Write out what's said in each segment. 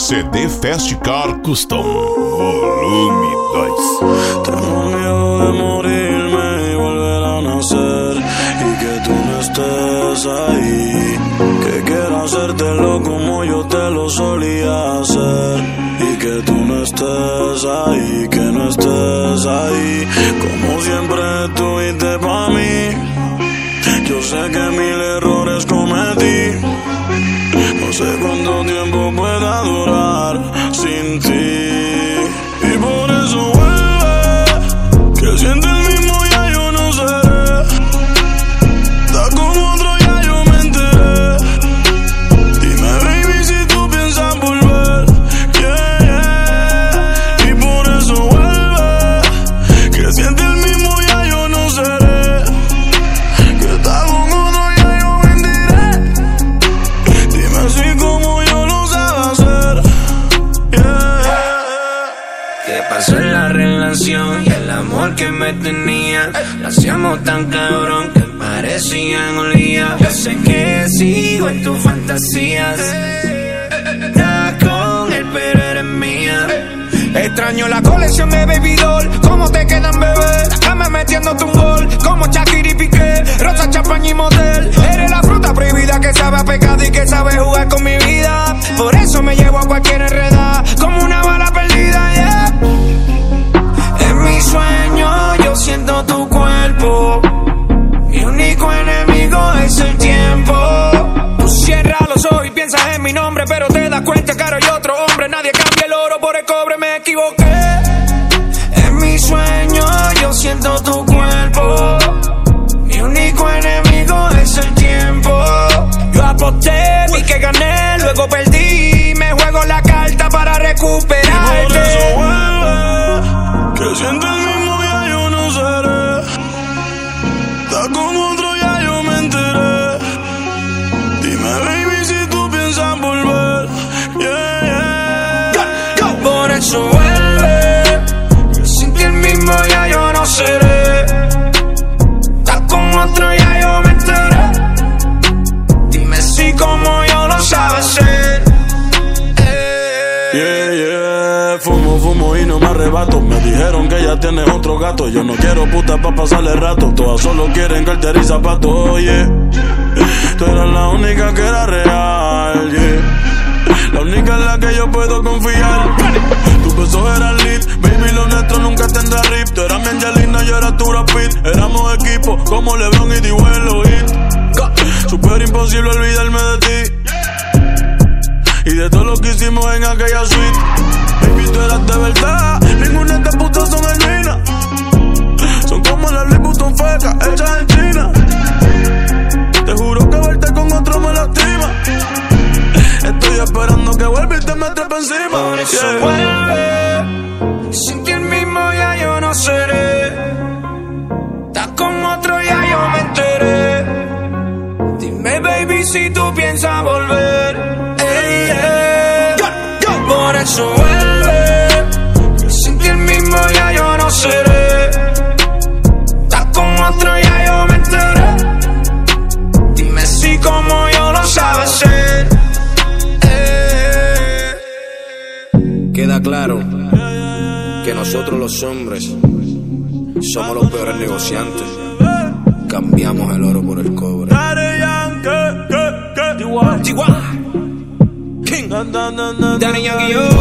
CD Fast Car Custom Volume 2. Tengo miedo de morirme y volver a nacer, y que tú no estés ahí. Que quiero hacértelo como yo te lo solía hacer, y que tú no estés ahí, que no estés ahí. Como siempre estuviste pa' mí. Yo sé que mil errores cometí. No sé cuánto tiempo pueda durar sin ti. Y por eso vuelve, que siente el mismo ya yo no seré. Está con otro ya yo me enteré. Dime baby si tú piensas volver, yeah, yeah. Y por eso vuelve, que siente el mismo ya yo no seré. Que está con otro ya yo me enteré. Dime así como yo lo sabe hacer, yeah. ¿Qué pasó en la relación y el amor que me tenía? Lo hacíamos tan cabrón que parecían un día. Yo sé que sigo en tus fantasías. Estás con él pero eres mía. Extraño la colección de Baby Doll. ¿Cómo te quedan, bebé? La cama metiéndote un gol. Como Shakira y Piqué, rosa, champaña y motel. Eres la fruta prohibida que sabe a pecado y que sabe jugar con mi vida. Por eso me llevo a cualquier enredada como una bala perdida, yeah. En mi sueño yo siento tu cuerpo. Mi único enemigo es el tiempo. Tú cierras los ojos y piensas en mi nombre, pero te das cuenta que ahora hay otro hombre. Nadie cambia el oro por el cobre, me equivoqué. En mi sueño yo siento tu cuerpo. Mi único enemigo es el tiempo. Yo aposté, vi que gané, luego perdí. Me juego la carta para recuperarte. Y por eso vuelve, que siente el mismo ya yo no seré. Está con otro ya yo me enteré. Dime baby si tú piensas volver, yeah, yeah. Por eso vuelve, que sin ti el mismo ya yo no seré. Estás con otro ya yo me enteré. Dime si como yo lo sabes hacer, yeah, yeah. Fumo y no me arrebato. Me dijeron que ya tienes otro gato. Yo no quiero puta pa' pasarle rato. Todas solo quieren cartera y zapatos, oye. Tú eras la única que era real, yeah. La única en la que yo puedo confiar. Tus besos eran lit, baby, lo nuestro nunca tendrá rip. Tú eras mi Angelina, yo era tu Brad Pitt. Éramos equipo como LeBron y Dibuelo Hit. Super imposible olvidarme de ti y de todo lo que hicimos en aquella suite. Baby, tú eras de verdad. Ninguna de estas putas son genuinas. Son como las Louis Vuitton fecas hechas en China. Te juro que verte con otro me lastima. Estoy esperando que vuelva y te me trepe encima. por eso vuelve. Sin ti el mismo ya yo no seré. Estás con otro ya yo me enteré. Dime baby si tú piensas volver, por eso vuelve. Sin ti el mismo ya yo no seré. Estás con otro ya yo me enteré. Dime si como yo lo sabes hacer, Queda claro que nosotros los hombres somos los peores negociantes. Cambiamos el oro por el cobre. King, Daddy Yankee, yo.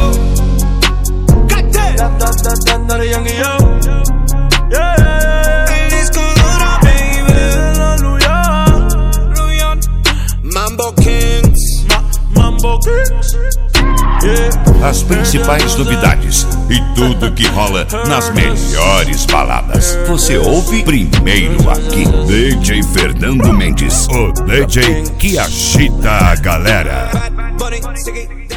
Daddy Yankee, yo. Yeah. El disco duro, baby. Luyan. Mambo Kings. Mambo Kings. Yeah. As principais novidades e tudo que rola nas melhores baladas. Você ouve primeiro aqui. DJ Fernando Mendes, o DJ que agita a galera. Bad Bunny, sticky.